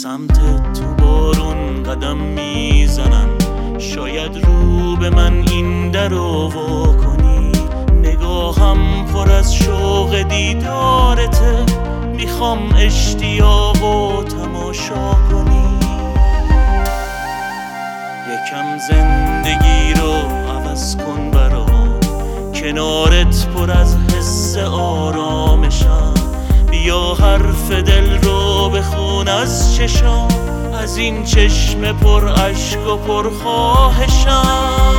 سمت تو بارون قدم میزنم، شاید رو به من این در وا کنی. نگاهم پر از شوق دیدارته، میخوام اشتیاق و تماشا کنی. یکم زندگی رو عوض کن برام، کنارت پر از حس آرامشم. بیا حرف دل رو بخون از چشام، از این چشم پر عشق و پر خواهشم.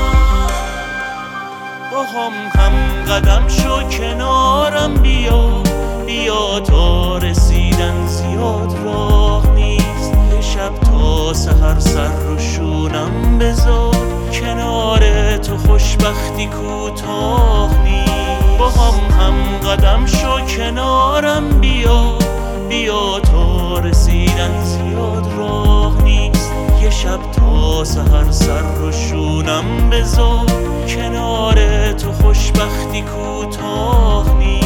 با هم قدم شو کنارم، بیا تا رسیدن زیاد راه نیست. یه شب تا سحر سر رو شونم بذار، کنار تو خوشبختی کوتاه نیست. با هم قدم شو کنارم، بیا تا رسیدن زیاد راه نیست. یه شب تا سحر سر رو شونم بذار، کنار تو خوشبختی کوتاه نیست.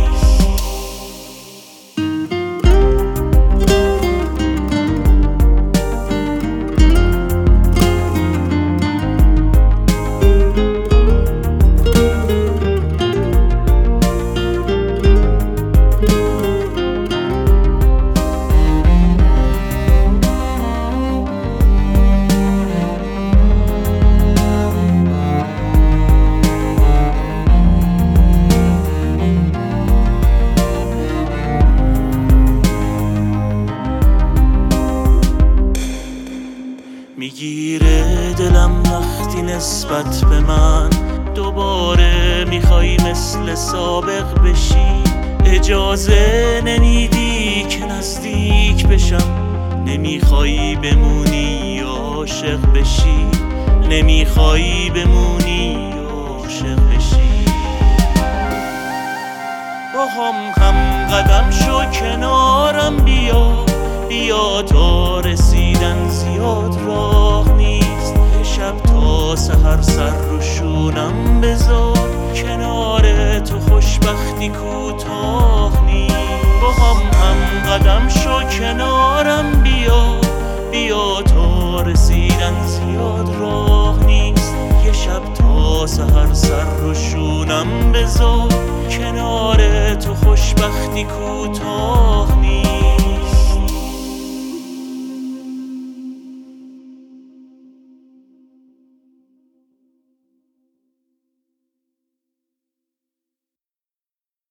میگیره دلم وقتی نسبت به من دوباره میخوای مثل سابق بشی. اجازه نمیدی که نزدیک بشم، نمیخوای بمونی عاشق بشی. نمیخوای بمونی عاشق بشی. با هم قدم شو کنارم، بیا تا رسیدن زیاد راه نیست. یه شب تا سحر سر رو شونم بذار، کنار تو خوشبختی کوتاه نیست. با هم قدم شو کنارم، بیا تا رسیدن زیاد راه نیست. یه شب تا سحر سر رو شونم بذار، کنار تو خوشبختی کوتاه